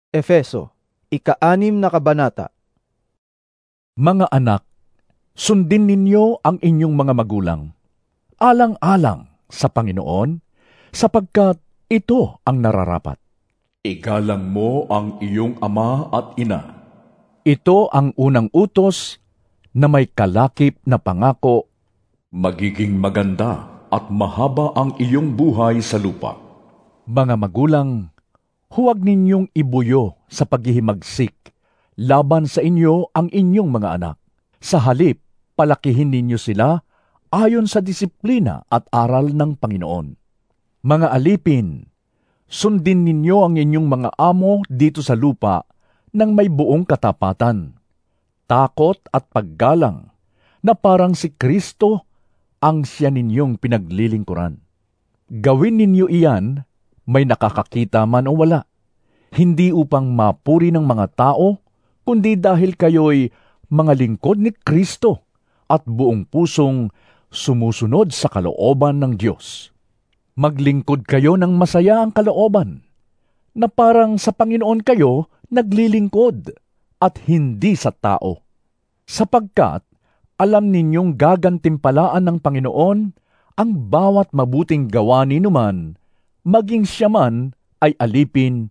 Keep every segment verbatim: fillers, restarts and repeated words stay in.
Efeso, ika-anim na kabanata. Mga anak, sundin ninyo ang inyong mga magulang, alang-alang sa Panginoon, sapagkat ito ang nararapat. Igalang mo ang iyong ama at ina. Ito ang unang utos na may kalakip na pangako. Magiging maganda at mahaba ang iyong buhay sa lupa. Mga magulang, huwag ninyong ibuyo sa paghihimagsik laban sa inyo ang inyong mga anak. Sa halip, palakihin ninyo sila ayon sa disiplina at aral ng Panginoon. Mga alipin, sundin ninyo ang inyong mga amo dito sa lupa ng may buong katapatan, takot at paggalang, na parang si Kristo ang siya ninyong pinaglilingkuran. Gawin ninyo iyan, may nakakakita man o wala, hindi upang mapuri ng mga tao, kundi dahil kayo'y mga lingkod ni Kristo at buong pusong sumusunod sa kalooban ng Diyos. Maglingkod kayo ng masaya ang kalooban, na parang sa Panginoon kayo naglilingkod at hindi sa tao. Sapagkat alam ninyong gagantimpalaan ng Panginoon ang bawat mabuting gawa ninuman, maging siya man ay alipin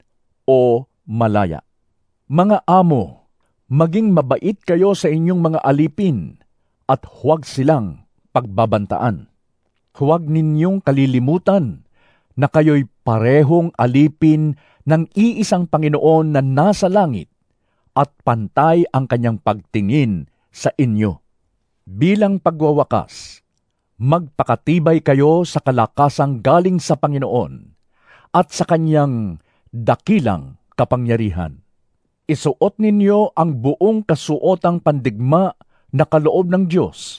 o malaya. Mga amo, maging mabait kayo sa inyong mga alipin at huwag silang pagbabantaan. Huwag ninyong kalilimutan na kayo'y parehong alipin ng iisang Panginoon na nasa langit at pantay ang kanyang pagtingin sa inyo. Bilang pagwawakas, magpakatibay kayo sa kalakasang galing sa Panginoon at sa kanyang dakilang kapangyarihan. Isuot ninyo ang buong kasuotang pandigma na kaloob ng Diyos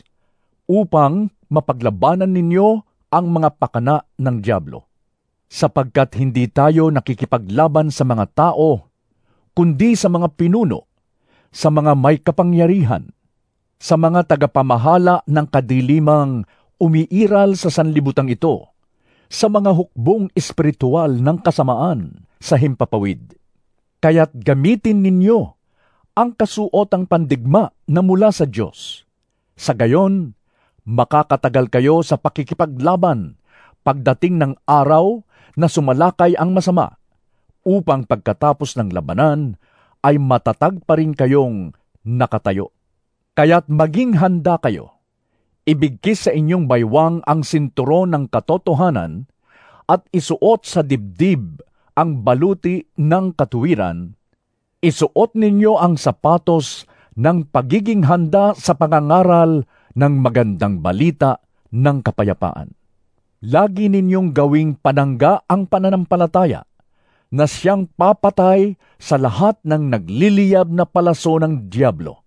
upang mapaglabanan ninyo ang mga pakana ng dyablo. Sapagkat hindi tayo nakikipaglaban sa mga tao, kundi sa mga pinuno, sa mga may kapangyarihan, sa mga tagapamahala ng kadilimang umiiral sa sanlibutang ito, sa mga hukbong espiritual ng kasamaan sa himpapawid. Kaya't gamitin ninyo ang kasuotang pandigma na mula sa Diyos. Sa gayon, makakatagal kayo sa pakikipaglaban pagdating ng araw na sumalakay ang masama, upang pagkatapos ng labanan ay matatag pa rin kayong nakatayo. Kaya't maging handa kayo. Ibigkis sa inyong baywang ang sinturon ng katotohanan at isuot sa dibdib ang baluti ng katuwiran. Isuot ninyo ang sapatos ng pagiging handa sa pangangaral ng magandang balita ng kapayapaan. Lagi ninyong gawing panangga ang pananampalataya na siyang papatay sa lahat ng nagliliyab na palaso ng dyablo.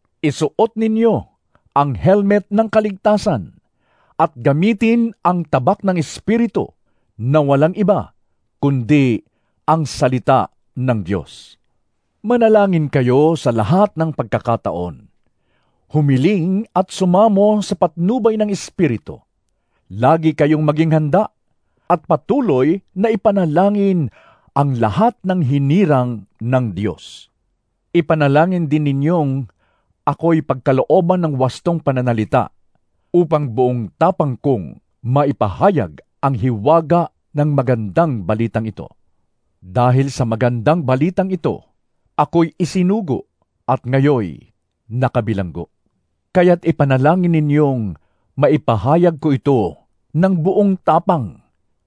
Isuot ninyo ang helmet ng kaligtasan at gamitin ang tabak ng Espiritu na walang iba kundi ang salita ng Diyos. Manalangin kayo sa lahat ng pagkakataon. Humiling at sumamo sa patnubay ng Espiritu. Lagi kayong maging handa at patuloy na ipanalangin ang lahat ng hinirang ng Diyos. Ipanalangin din ninyong ako'y pagkalooban ng wastong pananalita upang buong tapang kong maipahayag ang hiwaga ng magandang balitang ito. Dahil sa magandang balitang ito, ako'y isinugo at ngayoy nakabilanggo. Kaya't ipanalangin ninyong maipahayag ko ito ng buong tapang,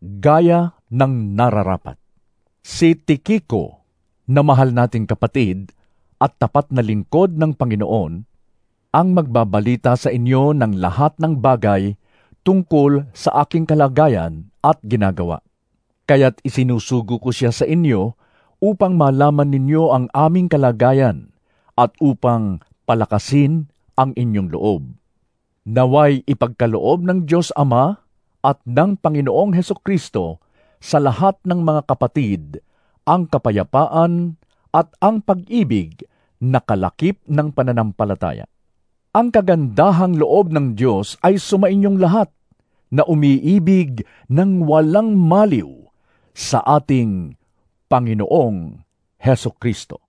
gaya ng nararapat. Si Tikiko, na mahal nating kapatid at tapat na lingkod ng Panginoon, ang magbabalita sa inyo ng lahat ng bagay tungkol sa aking kalagayan at ginagawa. Kaya't isinusugo ko siya sa inyo upang malaman ninyo ang aming kalagayan at upang palakasin ang inyong loob. Naway ipagkaloob ng Diyos Ama at ng Panginoong Hesukristo sa lahat ng mga kapatid ang kapayapaan at ang pag-ibig na kalakip ng pananampalataya. Ang kagandahang loob ng Diyos ay sumainyong lahat na umiibig ng walang maliw sa ating Panginoong Heso Kristo.